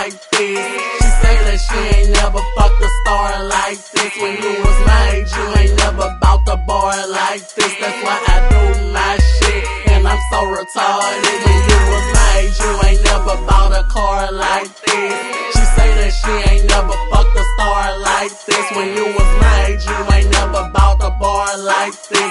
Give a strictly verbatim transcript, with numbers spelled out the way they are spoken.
like this. She say that she ain't never fucked a star like this. When you was made, you ain't never bought the bar like this. That's why I do my shit, and I'm so retarded. When you was made, you ain't never bought a car like this. She say that she ain't never fucked a star like this. When you was made, you ain't never bought a bar like this.